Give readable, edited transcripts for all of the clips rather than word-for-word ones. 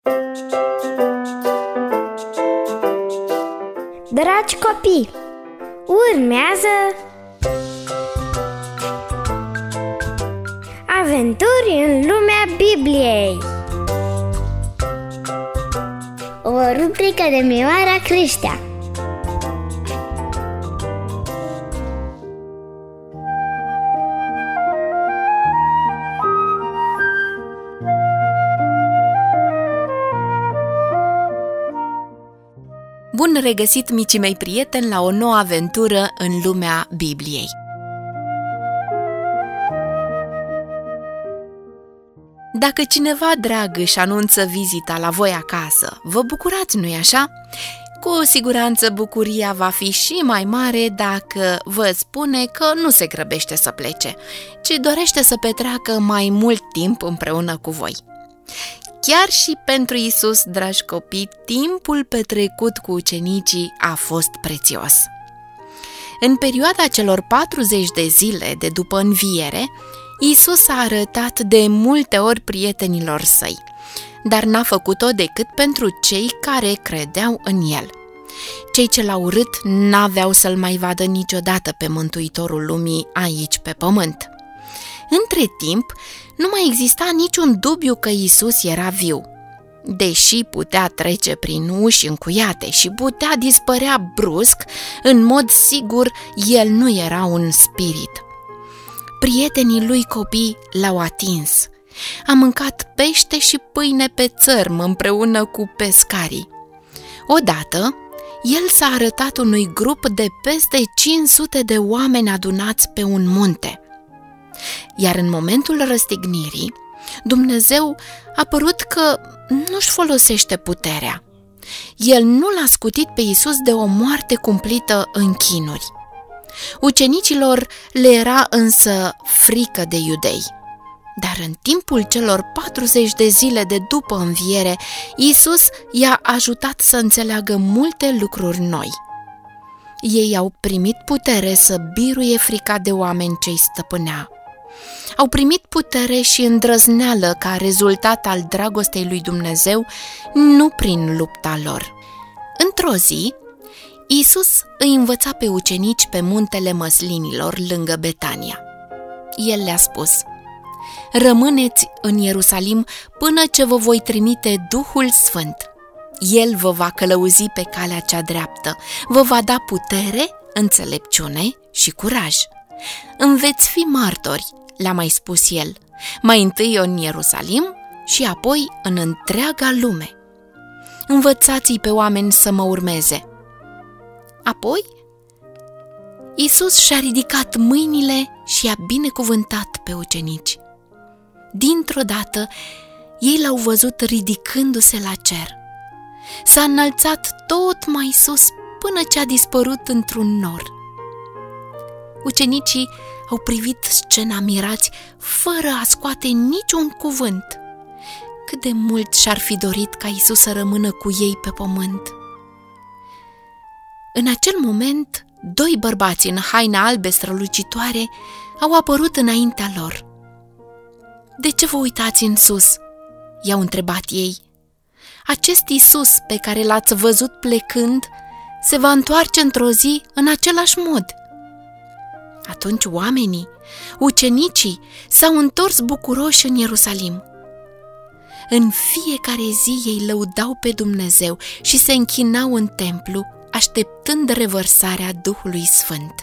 Dragi copii, urmează Aventuri în lumea Bibliei, o rubrică de Mioara Creștea. Bun regăsit, micii mei prieteni, la o nouă aventură în lumea Bibliei. Dacă cineva drag își anunță vizita la voi acasă, vă bucurați, nu-i așa? Cu siguranță bucuria va fi și mai mare dacă vă spune că nu se grăbește să plece, ci dorește să petreacă mai mult timp împreună cu voi. Chiar și pentru Iisus, dragi copii, timpul petrecut cu ucenicii a fost prețios. În perioada celor 40 de zile de după înviere, Iisus s-a arătat de multe ori prietenilor săi, dar n-a făcut-o decât pentru cei care credeau în El. Cei ce l-au urât n-aveau să-L mai vadă niciodată pe Mântuitorul lumii aici pe pământ. Între timp, nu mai exista niciun dubiu că Iisus era viu. Deși putea trece prin uși încuiate și putea dispărea brusc, în mod sigur, El nu era un spirit. Prietenii lui copii l-au atins. A mâncat pește și pâine pe țărm împreună cu pescarii. Odată, El s-a arătat unui grup de peste 500 de oameni adunați pe un munte. Iar în momentul răstignirii, Dumnezeu a părut că nu-și folosește puterea. El nu l-a scutit pe Iisus de o moarte cumplită în chinuri. Ucenicilor le era însă frică de iudei. Dar în timpul celor 40 de zile de după înviere, Iisus i-a ajutat să înțeleagă multe lucruri noi. Ei au primit putere să biruie frica de oameni ce-i stăpânea. Au primit putere și îndrăzneală ca rezultat al dragostei lui Dumnezeu, nu prin lupta lor. Într-o zi, Iisus îi învăța pe ucenici pe muntele Măslinilor lângă Betania. El le-a spus: rămâneți în Ierusalim până ce vă voi trimite Duhul Sfânt. El vă va călăuzi pe calea cea dreaptă, vă va da putere, înțelepciune și curaj. Îmi veți fi martori, le-a mai spus El, mai întâi în Ierusalim și apoi în întreaga lume. Învățați-i pe oameni să mă urmeze. Apoi, Iisus și-a ridicat mâinile și i-a binecuvântat pe ucenici. Dintr-o dată, ei l-au văzut ridicându-se la cer. S-a înălțat tot mai sus până ce a dispărut într-un nor. Ucenicii au privit scena mirați, fără a scoate niciun cuvânt. Cât de mult și-ar fi dorit ca Iisus să rămână cu ei pe pământ. În acel moment, doi bărbați în haine albe strălucitoare au apărut înaintea lor. De ce vă uitați în sus?" i-au întrebat ei. Acest Iisus pe care l-ați văzut plecând se va întoarce într-o zi în același mod." Atunci oamenii, ucenicii, s-au întors bucuroși în Ierusalim. În fiecare zi ei lăudau pe Dumnezeu și se închinau în templu, așteptând revărsarea Duhului Sfânt.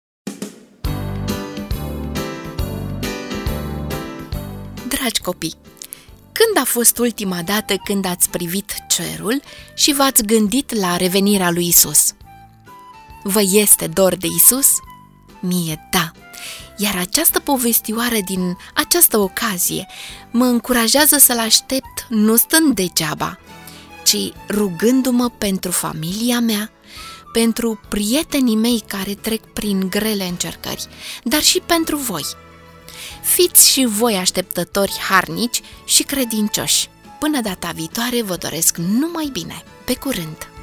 Dragi copii, când a fost ultima dată când ați privit cerul și v-ați gândit la revenirea lui Isus? Vă este dor de Isus? Mie da, iar această povestioară din această ocazie mă încurajează să-L aștept nu stând degeaba, ci rugându-mă pentru familia mea, pentru prietenii mei care trec prin grele încercări, dar și pentru voi. Fiți și voi așteptători harnici și credincioși. Până data viitoare vă doresc numai bine. Pe curând!